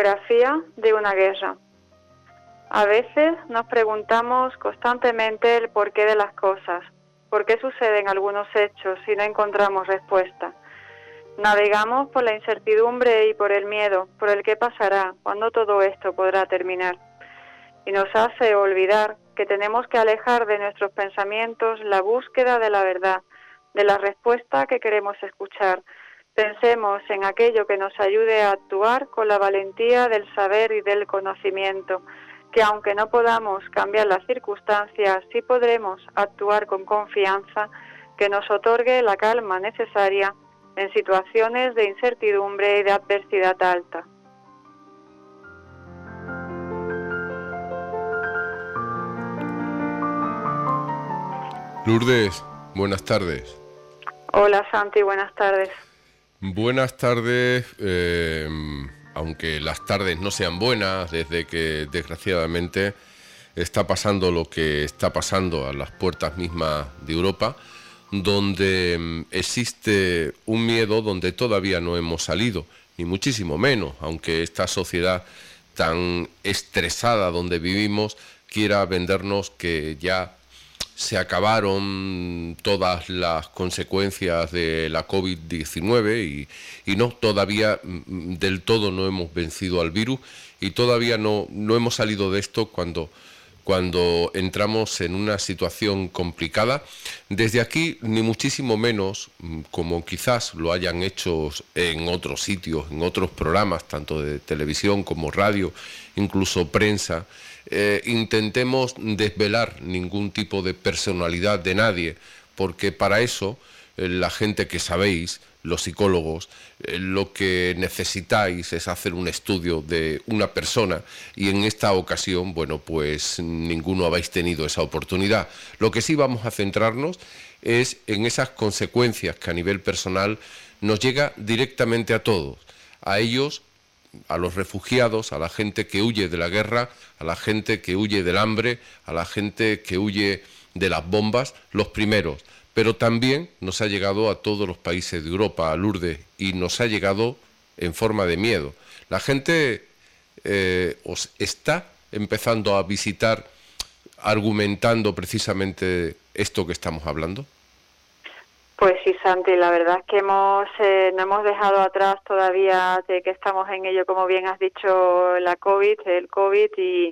radiografía de una guerra. A veces nos preguntamos constantemente el porqué de las cosas, por qué suceden algunos hechos y no encontramos respuesta. Navegamos por la incertidumbre y por el miedo, por el qué pasará, cuándo todo esto podrá terminar. Y nos hace olvidar que tenemos que alejar de nuestros pensamientos la búsqueda de la verdad, de la respuesta que queremos escuchar. Pensemos en aquello que nos ayude a actuar con la valentía del saber y del conocimiento, que aunque no podamos cambiar las circunstancias, sí podremos actuar con confianza que nos otorgue la calma necesaria en situaciones de incertidumbre y de adversidad alta. Lourdes, buenas tardes. Hola Santi, buenas tardes. Buenas tardes, aunque las tardes no sean buenas, desde que desgraciadamente está pasando lo que está pasando a las puertas mismas de Europa, donde existe un miedo donde todavía no hemos salido, ni muchísimo menos, aunque esta sociedad tan estresada donde vivimos quiera vendernos que ya se acabaron todas las consecuencias de la COVID-19 y no, todavía del todo no hemos vencido al virus y todavía no hemos salido de esto cuando entramos en una situación complicada. Desde aquí, ni muchísimo menos, como quizás lo hayan hecho en otros sitios, en otros programas, tanto de televisión como radio, incluso prensa, intentemos desvelar ningún tipo de personalidad de nadie, porque para eso la gente que sabéis, los psicólogos, lo que necesitáis es hacer un estudio de una persona y en esta ocasión, bueno, pues ninguno habéis tenido esa oportunidad. Lo que sí vamos a centrarnos es en esas consecuencias que a nivel personal nos llega directamente a todos, a ellos, a los refugiados, a la gente que huye de la guerra, a la gente que huye del hambre, a la gente que huye de las bombas, los primeros. Pero también nos ha llegado a todos los países de Europa, a Lourdes, y nos ha llegado en forma de miedo. La gente os está empezando a visitar argumentando precisamente esto que estamos hablando. Pues sí, Santi, la verdad es que no hemos dejado atrás todavía de que estamos en ello, como bien has dicho, el COVID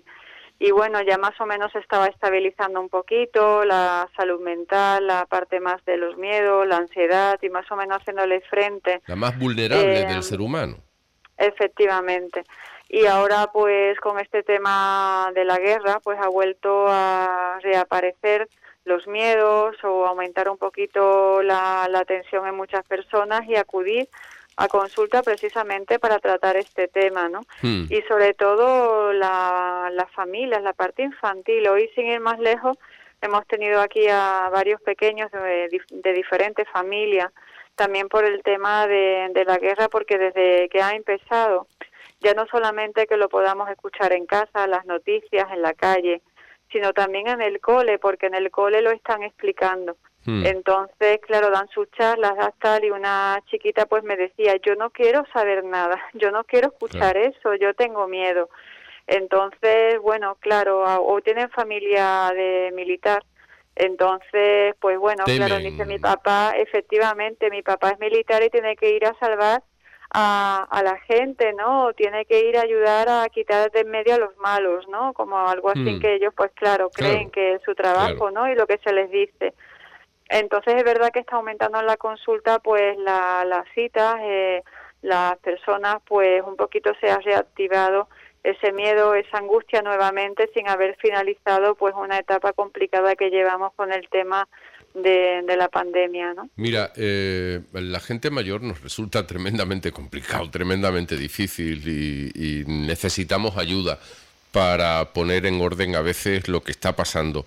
y bueno, ya más o menos se estaba estabilizando un poquito la salud mental, la parte más de los miedos, la ansiedad y más o menos haciéndole frente. La más vulnerable del ser humano. Efectivamente. Y ahora pues con este tema de la guerra pues ha vuelto a reaparecer los miedos o aumentar un poquito la tensión en muchas personas y acudir a consulta precisamente para tratar este tema, ¿no? Y sobre todo las familias, la parte infantil. Hoy, sin ir más lejos, hemos tenido aquí a varios pequeños de diferentes familias, también por el tema de la guerra, porque desde que ha empezado, ya no solamente que lo podamos escuchar en casa, las noticias, en la calle, sino también en el cole, porque en el cole lo están explicando. Entonces, claro, dan sus charlas, tal, y una chiquita pues me decía, yo no quiero saber nada, yo no quiero escuchar eso, yo tengo miedo. Entonces, bueno, claro, o tienen familia de militar, entonces, pues bueno, claro, dice mi papá, efectivamente, mi papá es militar y tiene que ir a salvar a la gente, ¿no? O tiene que ir a ayudar a quitar de en medio a los malos, ¿no? Como algo así que ellos, pues claro, creen que es su trabajo, ¿no? Y lo que se les dice. Entonces es verdad que está aumentando en la consulta pues las citas, las personas pues un poquito se ha reactivado ese miedo, esa angustia nuevamente sin haber finalizado pues una etapa complicada que llevamos con el tema de la pandemia, ¿no? Mira, la gente mayor nos resulta tremendamente complicado, tremendamente difícil y necesitamos ayuda para poner en orden a veces lo que está pasando.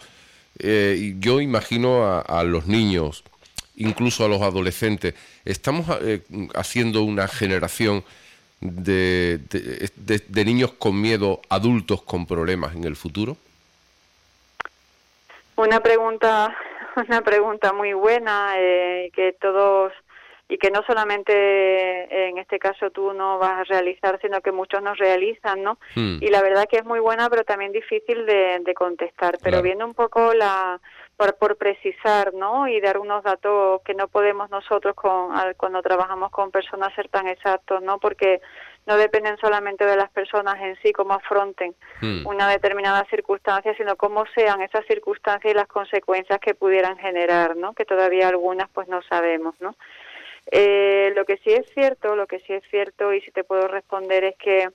Yo imagino a los niños, incluso a los adolescentes, estamos haciendo una generación de niños con miedo, adultos con problemas en el futuro. Una pregunta muy buena que todos y que no solamente en este caso tú no vas a realizar, sino que muchos nos realizan, ¿no? Y la verdad que es muy buena, pero también difícil de contestar. Pero Claro. viendo un poco por precisar, ¿no? Y dar unos datos que no podemos nosotros cuando trabajamos con personas ser tan exactos, ¿no? Porque no dependen solamente de las personas en sí, cómo afronten una determinada circunstancia, sino cómo sean esas circunstancias y las consecuencias que pudieran generar, ¿no? Que todavía algunas pues no sabemos, ¿no? Lo que sí es cierto y si te puedo responder es que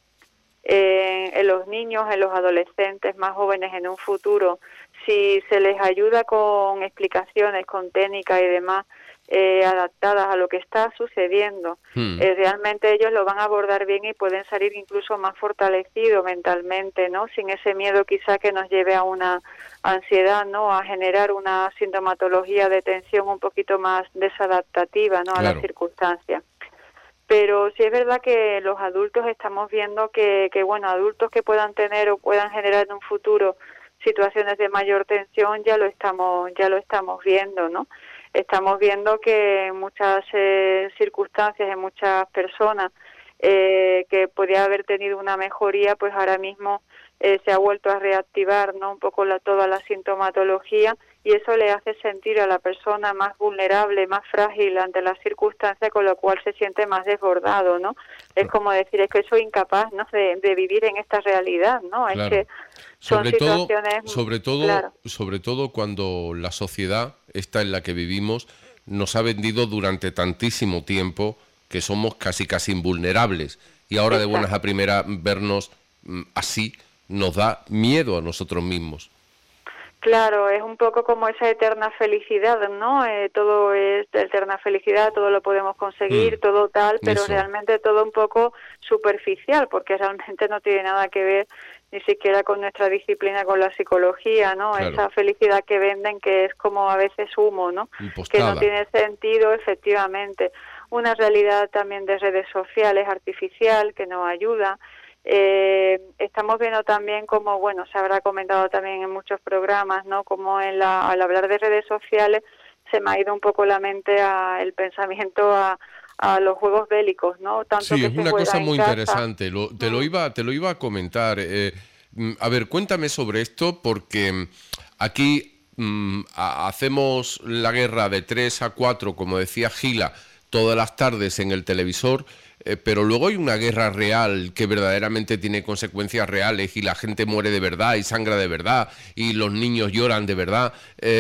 en los niños, en los adolescentes más jóvenes en un futuro, si se les ayuda con explicaciones, con técnicas y demás adaptadas a lo que está sucediendo, realmente ellos lo van a abordar bien y pueden salir incluso más fortalecidos mentalmente, ¿no? Sin ese miedo quizá que nos lleve a una ansiedad, ¿no? A generar una sintomatología de tensión un poquito más desadaptativa, ¿no? A las circunstancias. Pero sí es verdad que los adultos estamos viendo que bueno, adultos que puedan tener o puedan generar en un futuro situaciones de mayor tensión ya lo estamos viendo, ¿no? Estamos viendo que en muchas circunstancias, en muchas personas que podía haber tenido una mejoría, pues ahora mismo se ha vuelto a reactivar, ¿no? Un poco toda la sintomatología, y eso le hace sentir a la persona más vulnerable, más frágil ante las circunstancias, con lo cual se siente más desbordado, ¿no? Es como decir, es que soy incapaz, ¿no? de vivir en esta realidad, ¿no? Claro. Es que son situaciones... Claro. Sobre todo cuando la sociedad, esta en la que vivimos, nos ha vendido durante tantísimo tiempo que somos casi invulnerables. Y ahora de buenas a primeras vernos así nos da miedo a nosotros mismos. Claro, es un poco como esa eterna felicidad, ¿no? Todo es eterna felicidad, todo lo podemos conseguir, todo tal, pero realmente todo un poco superficial, porque realmente no tiene nada que ver ni siquiera con nuestra disciplina, con la psicología, ¿no? Claro. Esa felicidad que venden, que es como a veces humo, ¿no? Impostada. Que no tiene sentido, efectivamente. Una realidad también de redes sociales artificial que nos ayuda. Estamos viendo también como, bueno, se habrá comentado también en muchos programas, ¿no? Como al hablar de redes sociales se me ha ido un poco la mente el pensamiento a los juegos bélicos, ¿no? Tanto Sí, que es se una juega cosa en muy casa. interesante. Te lo iba a comentar. A ver, cuéntame sobre esto porque aquí hacemos la guerra de 3 a 4, como decía Gila, todas las tardes en el televisor, pero luego hay una guerra real que verdaderamente tiene consecuencias reales y la gente muere de verdad y sangra de verdad y los niños lloran de verdad.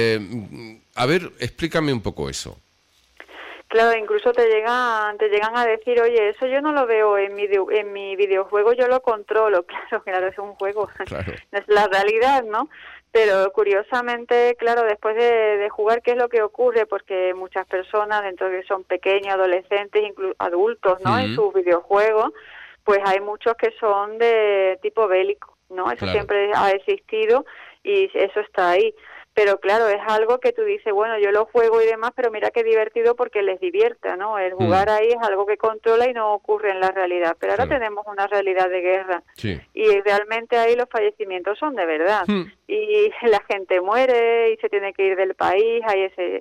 A ver, explícame un poco eso. Claro, incluso te llegan a decir, oye, eso yo no lo veo en mi videojuego, yo lo controlo. Claro, es un juego, Claro. no es la realidad, ¿no? Pero curiosamente, claro, después de jugar, ¿qué es lo que ocurre? Porque muchas personas, dentro de que son pequeños, adolescentes, incluso adultos, ¿no? En sus videojuegos, pues hay muchos que son de tipo bélico, ¿no? Eso siempre ha existido y eso está ahí. Pero claro, es algo que tú dices, bueno, yo lo juego y demás, pero mira qué divertido porque les divierta, ¿no? El jugar ahí es algo que controla y no ocurre en la realidad. Pero ahora tenemos una realidad de guerra y realmente ahí los fallecimientos son de verdad. Y la gente muere y se tiene que ir del país, hay ese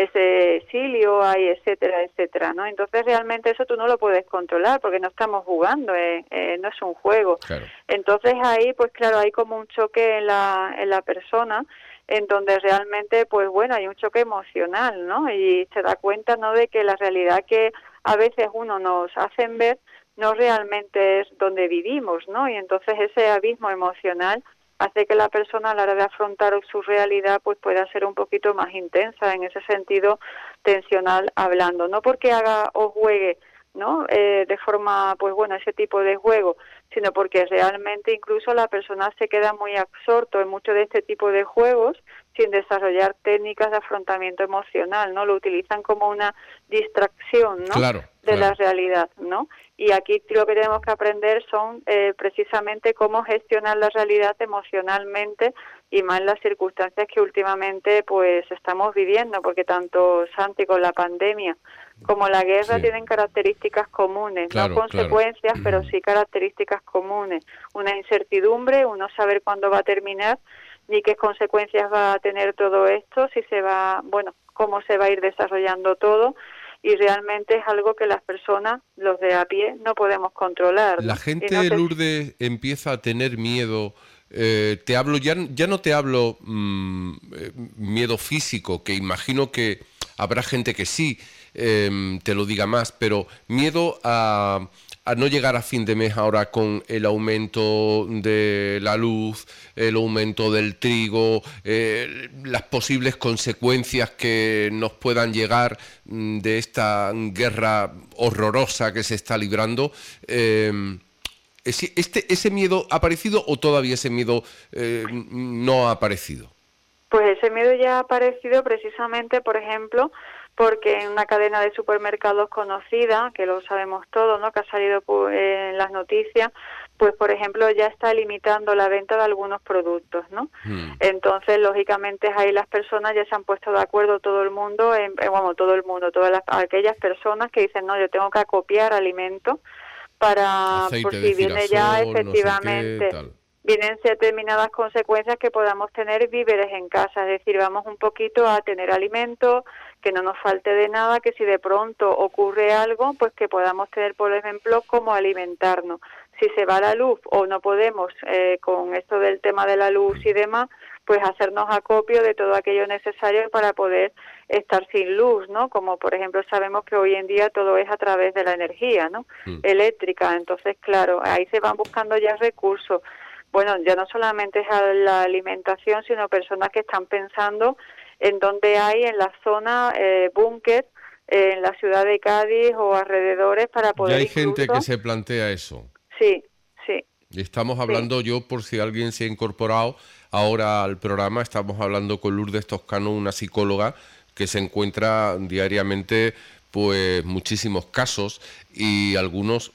exilio, hay etcétera, etcétera, ¿no? Entonces realmente eso tú no lo puedes controlar porque no estamos jugando, no es un juego. Claro. Entonces ahí, pues claro, hay como un choque en la persona, en donde realmente, pues bueno, hay un choque emocional, ¿no? Y se da cuenta, ¿no?, de que la realidad que a veces uno nos hacen ver no realmente es donde vivimos, ¿no? Y entonces ese abismo emocional hace que la persona a la hora de afrontar su realidad pues pueda ser un poquito más intensa, en ese sentido tensional hablando, no porque haga o juegue, ¿no? De forma, pues bueno, ese tipo de juego, sino porque realmente incluso la persona se queda muy absorto en mucho de este tipo de juegos sin desarrollar técnicas de afrontamiento emocional, ¿no? Lo utilizan como una distracción, ¿no? De la realidad, ¿no? Y aquí lo que tenemos que aprender son precisamente cómo gestionar la realidad emocionalmente y más en las circunstancias que últimamente pues estamos viviendo, porque tanto Santi con la pandemia como la guerra tienen características comunes, no consecuencias, pero sí características comunes. Una incertidumbre, uno saber cuándo va a terminar ni qué consecuencias va a tener todo esto, si se va, bueno, cómo se va a ir desarrollando todo. y realmente es algo que las personas, los de a pie, no podemos controlar, ¿no? La Y gente, no sé Lourdes, empieza a tener miedo. Te hablo, ya no te hablo miedo físico, que imagino que habrá gente que sí te lo diga más, pero miedo a no llegar a fin de mes ahora con el aumento de la luz, el aumento del trigo, las posibles consecuencias que nos puedan llegar de esta guerra horrorosa que se está librando. ¿Ese miedo ha aparecido o todavía ese miedo no ha aparecido? Pues ese miedo ya ha aparecido precisamente, por ejemplo, porque en una cadena de supermercados conocida, que lo sabemos todos, ¿no?, que ha salido en las noticias, pues por ejemplo ya está limitando la venta de algunos productos, ¿no? Entonces, lógicamente ahí las personas ya se han puesto de acuerdo, todo el mundo, todo el mundo, aquellas personas que dicen, no, yo tengo que acopiar alimentos para, por Aceite de si viene ya girasol, no sé qué, efectivamente, tal. vienen determinadas consecuencias que podamos tener víveres en casa, es decir, vamos un poquito a tener alimentos, que no nos falte de nada, que si de pronto ocurre algo, pues que podamos tener, por ejemplo, cómo alimentarnos. Si se va la luz o no podemos, con esto del tema de la luz y demás, pues hacernos acopio de todo aquello necesario para poder estar sin luz, ¿no? Como por ejemplo sabemos que hoy en día todo es a través de la energía, ¿no?, eléctrica. Entonces, claro, ahí se van buscando ya recursos. Bueno, ya no solamente es a la alimentación, sino personas que están pensando en dónde hay en la zona búnker, en la ciudad de Cádiz o alrededores para Ya poder hay gente que incluso... se plantea eso. Sí, sí, Y estamos sí. hablando, yo por si alguien se ha incorporado ahora al programa, estamos hablando con Lourdes Toscano, una psicóloga que se encuentra diariamente pues muchísimos casos y algunos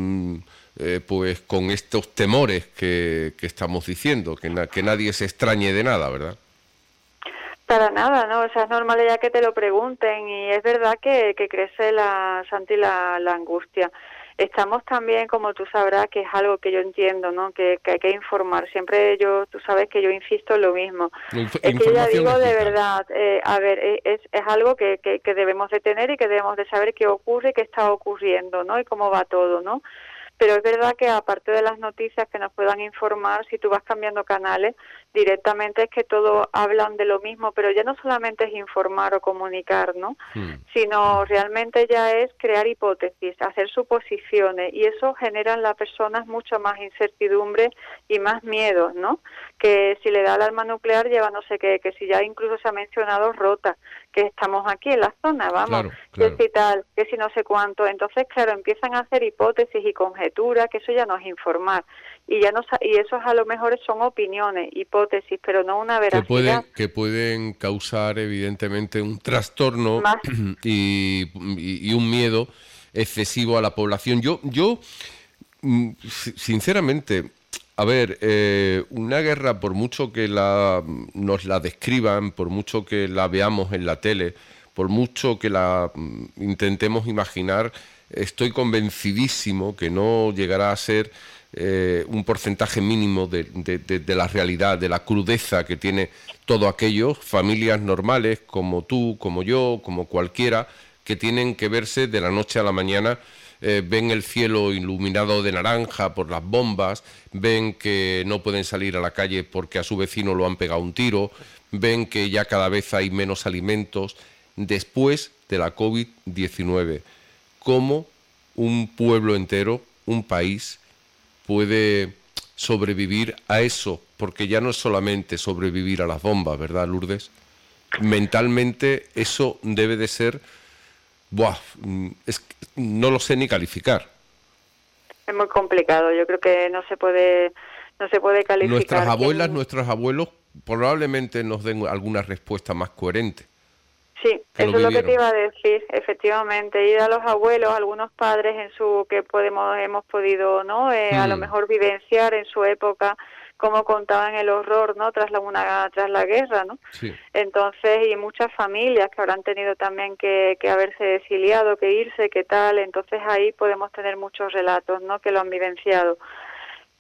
pues con estos temores que estamos diciendo, que nadie se extrañe de nada, ¿verdad? Para nada, ¿no? O sea, es normal ya que te lo pregunten y es verdad que crece Santi, la angustia. Estamos también, como tú sabrás, que es algo que yo entiendo, ¿no?, que hay que informar. Siempre tú sabes que yo insisto en lo mismo. Es que yo ya Información digo es de vital. verdad, a ver, es algo que debemos de tener y que debemos de saber qué ocurre, qué está ocurriendo, ¿no?, y cómo va todo, ¿no? Pero es verdad que aparte de las noticias que nos puedan informar, si tú vas cambiando canales, directamente es que todos hablan de lo mismo, pero ya no solamente es informar o comunicar, ¿no?, sino realmente ya es crear hipótesis, hacer suposiciones, y eso genera en las personas mucho más incertidumbre y más miedos, ¿no? Que si le da alarma nuclear lleva no sé qué, que si ya incluso se ha mencionado Rota, que estamos aquí en la zona, vamos, Claro, que claro. si tal, que si no sé cuánto. Entonces, claro, empiezan a hacer hipótesis y conjeturas, que eso ya no es informar. Y ya no y eso a lo mejor son opiniones, hipótesis, pero no una veracidad. Que pueden causar evidentemente un trastorno Más, y un miedo excesivo a la población. Sinceramente, a ver, una guerra, por mucho que nos la describan, por mucho que la veamos en la tele, por mucho que la intentemos imaginar, estoy convencidísimo que no llegará a ser un porcentaje mínimo de la realidad, de la crudeza que tiene todo aquello, familias normales como tú, como yo, como cualquiera, que tienen que verse de la noche a la mañana, ven el cielo iluminado de naranja por las bombas, ven que no pueden salir a la calle porque a su vecino lo han pegado un tiro, ven que ya cada vez hay menos alimentos después de la COVID-19. ¿Cómo un pueblo entero, un país, puede sobrevivir a eso? Porque ya no es solamente sobrevivir a las bombas, ¿verdad, Lourdes? Mentalmente eso debe de ser... Buah, no lo sé ni calificar. es muy complicado, yo creo que no se puede Nuestras calificar. abuelas, nuestros abuelos probablemente nos den alguna respuesta más coherente, Sí, que lo eso es lo que te vivieron. iba a decir, efectivamente, ir a los abuelos, algunos padres en su que hemos podido, ¿no? A lo Hmm, mejor vivenciar en su época cómo contaban el horror, ¿no? Tras la guerra, ¿no? sí. Entonces, y muchas familias que habrán tenido también que haberse exiliado, que irse, que tal, entonces ahí podemos tener muchos relatos, ¿no?, que lo han vivenciado.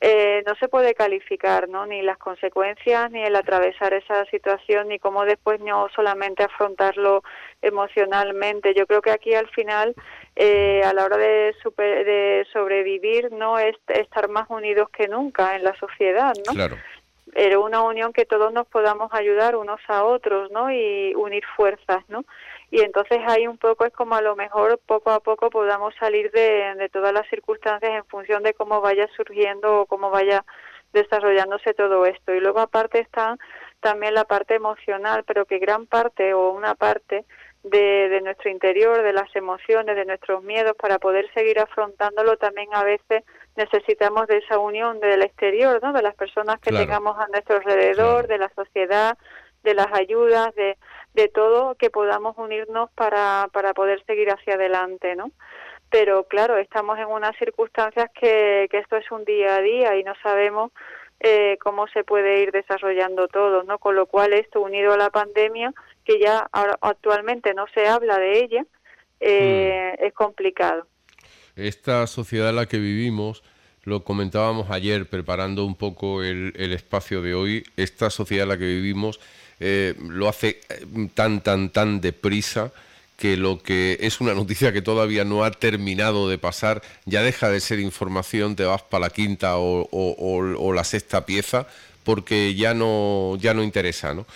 no se puede calificar, ¿no? Ni las consecuencias, ni el atravesar esa situación, ni cómo después no solamente afrontarlo emocionalmente. Yo creo que aquí al final, a la hora de sobrevivir, no es estar más unidos que nunca en la sociedad, ¿no? Claro. Era una unión que todos nos podamos ayudar unos a otros, ¿no? Y unir fuerzas, ¿no? Y entonces ahí un poco es como a lo mejor poco a poco podamos salir de todas las circunstancias en función de cómo vaya surgiendo o cómo vaya desarrollándose todo esto. Y luego aparte está también la parte emocional, pero que gran parte o una parte de nuestro interior, de las emociones, de nuestros miedos, para poder seguir afrontándolo, también a veces necesitamos de esa unión del exterior, ¿no? De las personas que Claro. tengamos a nuestro alrededor, Claro. de la sociedad, de las ayudas, de todo, que podamos unirnos para poder seguir hacia adelante, ¿no? Pero claro, estamos en unas circunstancias que esto es un día a día y no sabemos cómo se puede ir desarrollando todo, ¿no? Con lo cual esto unido a la pandemia, que ya ahora, actualmente no se habla de ella, es complicado. Esta sociedad en la que vivimos, lo comentábamos ayer preparando un poco el espacio de hoy, esta sociedad en la que vivimos lo hace tan deprisa que lo que es una noticia que todavía no ha terminado de pasar ya deja de ser información, te vas para la quinta o la sexta pieza porque ya no interesa, ¿no?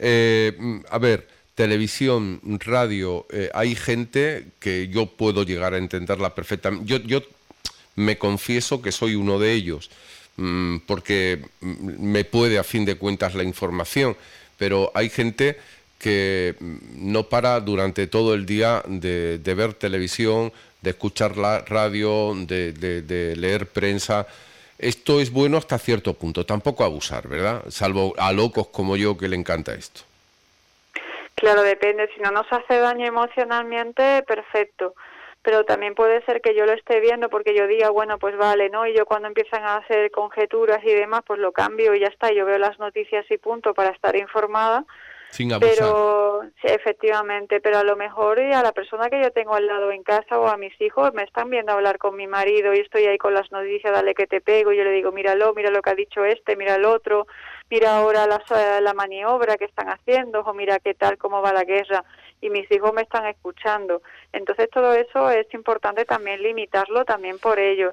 A ver, televisión, radio, hay gente que yo puedo llegar a entenderla perfectamente. Yo me confieso que soy uno de ellos, porque me puede a fin de cuentas la información, pero hay gente que no para durante todo el día de ver televisión, de escuchar la radio, de leer prensa. Esto es bueno hasta cierto punto, tampoco abusar, ¿verdad? Salvo a locos como yo que le encanta esto. Claro, depende. Si no nos hace daño emocionalmente, perfecto. Pero también puede ser que yo lo esté viendo porque yo diga, bueno, pues vale, ¿no? Y yo cuando empiezan a hacer conjeturas y demás, pues lo cambio y ya está. Yo veo las noticias y punto para estar informada. Sin abusar. Pero sí, efectivamente, pero a lo mejor a la persona que yo tengo al lado en casa o a mis hijos me están viendo hablar con mi marido y estoy ahí con las noticias, dale que te pego, y yo le digo, míralo, mira lo que ha dicho este, mira el otro, mira ahora la maniobra que están haciendo, o mira qué tal, cómo va la guerra, y mis hijos me están escuchando. Entonces todo eso es importante también limitarlo también por ellos.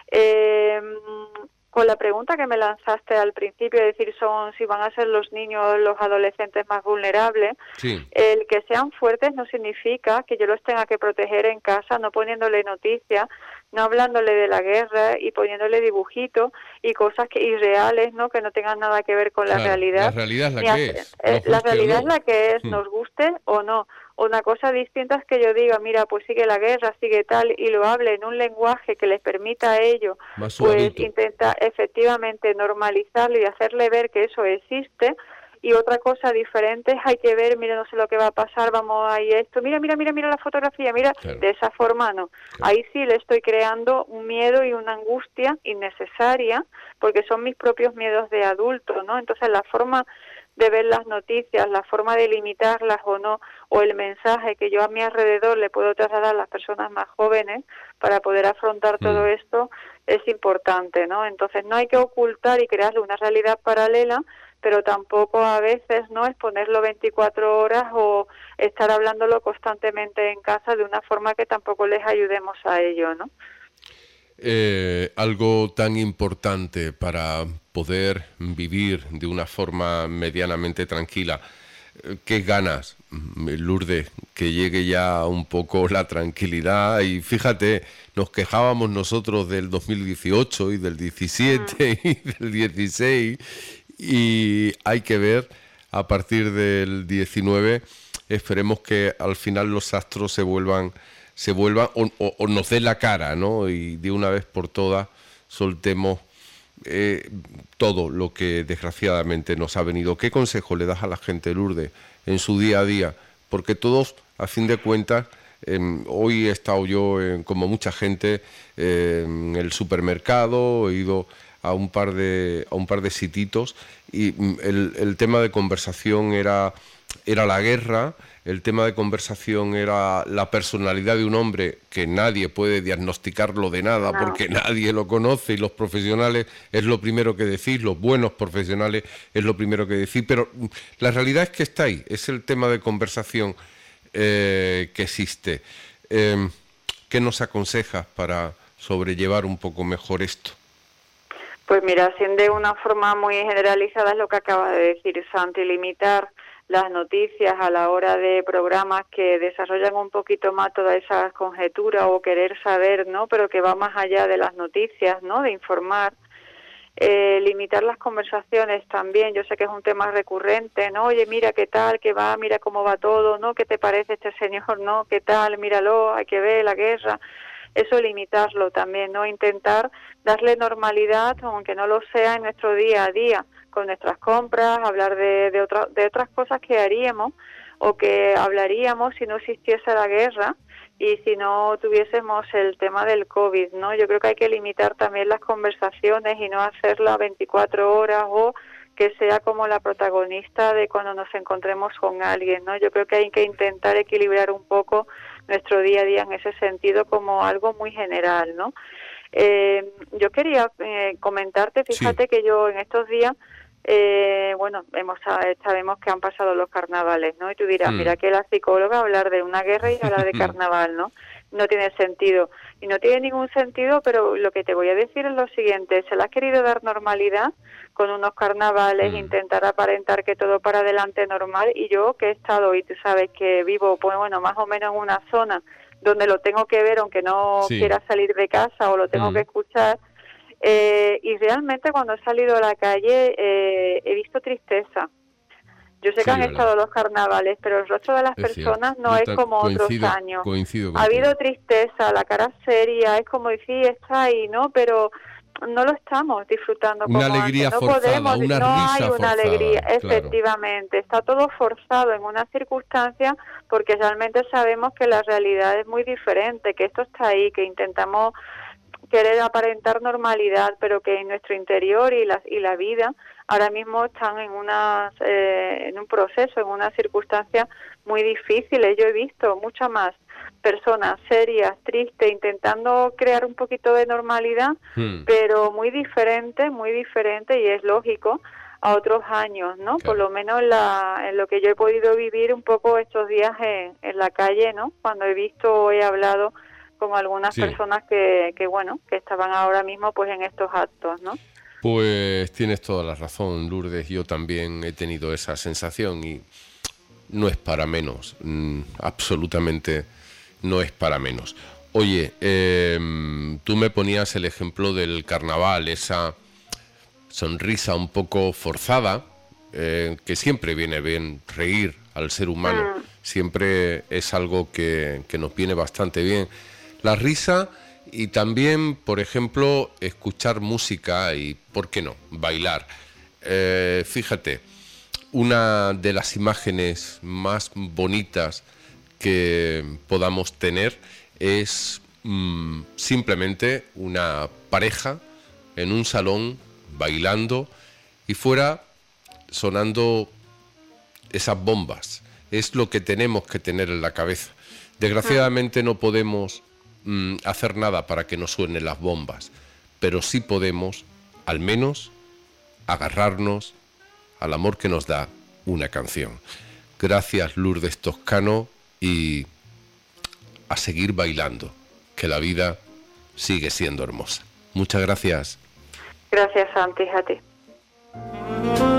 Con la pregunta que me lanzaste al principio, es decir, si van a ser los niños, los adolescentes más vulnerables, Sí. el que sean fuertes no significa que yo los tenga que proteger en casa, no poniéndole noticias, no hablándole de la guerra y poniéndole dibujitos y cosas irreales, ¿no? Que no tengan nada que ver con la realidad. La realidad es la que es. La realidad es la que es, nos guste o no. Una cosa distinta es que yo diga, mira, pues sigue la guerra, sigue tal, y lo hable en un lenguaje que les permita a ellos, Más pues suavito. intenta efectivamente normalizarlo y hacerle ver que eso existe. Y otra cosa diferente es hay que ver, mira, no sé lo que va a pasar, vamos ahí esto, mira la fotografía, mira, Claro. de esa forma no. Claro. Ahí sí le estoy creando un miedo y una angustia innecesaria, porque son mis propios miedos de adulto, ¿no? Entonces la forma de ver las noticias, la forma de limitarlas o no, o el mensaje que yo a mi alrededor le puedo trasladar a las personas más jóvenes para poder afrontar todo esto, es importante, ¿no? Entonces no hay que ocultar y crearle una realidad paralela, pero tampoco a veces no exponerlo 24 horas o estar hablándolo constantemente en casa de una forma que tampoco les ayudemos a ello, ¿no? Algo tan importante para poder vivir de una forma medianamente tranquila. ¿Qué ganas, Lourdes? Que llegue ya un poco la tranquilidad. Y fíjate, nos quejábamos nosotros del 2018 y del 17 y del 16, y hay que ver a partir del 19, esperemos que al final los astros se vuelvan o nos dé la cara, ¿no? Y de una vez por todas soltemos todo lo que desgraciadamente nos ha venido. ¿Qué consejo le das a la gente, Lourdes, en su día a día? Porque todos, a fin de cuentas, hoy he estado yo, como mucha gente, en el supermercado, he ido a un par de sititos, y el tema de conversación era era la guerra, el tema de conversación era la personalidad de un hombre que nadie puede diagnosticarlo de nada No. porque nadie lo conoce y los profesionales es lo primero que decís, los buenos profesionales es lo primero que decís, pero la realidad es que está ahí, es el tema de conversación que existe. ¿Qué nos aconsejas para sobrellevar un poco mejor esto? Pues mira, siendo de una forma muy generalizada es lo que acaba de decir Santi, limitar las noticias a la hora de programas que desarrollan un poquito más todas esas conjeturas o querer saber, ¿no? Pero que va más allá de las noticias, ¿no? De informar. Limitar las conversaciones también, yo sé que es un tema recurrente, ¿no? Oye, mira qué tal, qué va, mira cómo va todo, ¿no? ¿Qué te parece este señor, no? ¿Qué tal? Míralo, hay que ver la guerra. Eso limitarlo también, ¿no? Intentar darle normalidad, aunque no lo sea, en nuestro día a día, con nuestras compras, hablar de otras cosas que haríamos o que hablaríamos si no existiese la guerra y si no tuviésemos el tema del COVID, ¿no? Yo creo que hay que limitar también las conversaciones y no hacerlas 24 horas o que sea como la protagonista de cuando nos encontremos con alguien, ¿no? Yo creo que hay que intentar equilibrar un poco nuestro día a día en ese sentido como algo muy general, ¿no? Yo quería comentarte, fíjate que yo en estos días, bueno, sabemos que han pasado los carnavales, ¿no? Y tú dirás, mira que la psicóloga hablar de una guerra y hablar de carnaval, ¿no? No tiene sentido. Y no tiene ningún sentido, pero lo que te voy a decir es lo siguiente, se le ha querido dar normalidad con unos carnavales, intentar aparentar que todo para adelante normal, y yo que he estado, y tú sabes que vivo, pues bueno, más o menos en una zona donde lo tengo que ver, aunque no quiera salir de casa o lo tengo que escuchar, y realmente cuando he salido a la calle he visto tristeza. Yo sé que han estado los carnavales, pero el rostro de las personas no es como otros años. Ha habido tristeza, la cara seria, es como decir, está ahí, ¿no? Pero no lo estamos disfrutando como una alegría antes. No forzada, podemos, una no risa hay una forzada, alegría, claro. efectivamente. Está todo forzado en una circunstancia porque realmente sabemos que la realidad es muy diferente, que esto está ahí, que intentamos querer aparentar normalidad, pero que en nuestro interior y la vida ahora mismo están en un proceso, en una circunstancia muy difíciles. Yo he visto muchas más personas serias, tristes, intentando crear un poquito de normalidad, pero muy diferente, y es lógico, a otros años, ¿no? Claro. Por lo menos en lo que yo he podido vivir un poco estos días en la calle, ¿no? Cuando he visto o he hablado con algunas personas que bueno, que estaban ahora mismo pues en estos actos, ¿no? Pues tienes toda la razón, Lourdes, yo también he tenido esa sensación y no es para menos, absolutamente no es para menos. Oye, tú me ponías el ejemplo del carnaval, esa sonrisa un poco forzada, que siempre viene bien reír al ser humano, siempre es algo que nos viene bastante bien. La risa y también, por ejemplo, escuchar música y, ¿por qué no?, bailar. Fíjate, una de las imágenes más bonitas que podamos tener es simplemente una pareja en un salón bailando y fuera sonando esas bombas. Es lo que tenemos que tener en la cabeza. Desgraciadamente no podemos hacer nada para que no suenen las bombas, pero sí podemos, al menos, agarrarnos al amor que nos da una canción. Gracias, Lourdes Toscano, y a seguir bailando, que la vida sigue siendo hermosa. Muchas gracias. Gracias, Santi, a ti.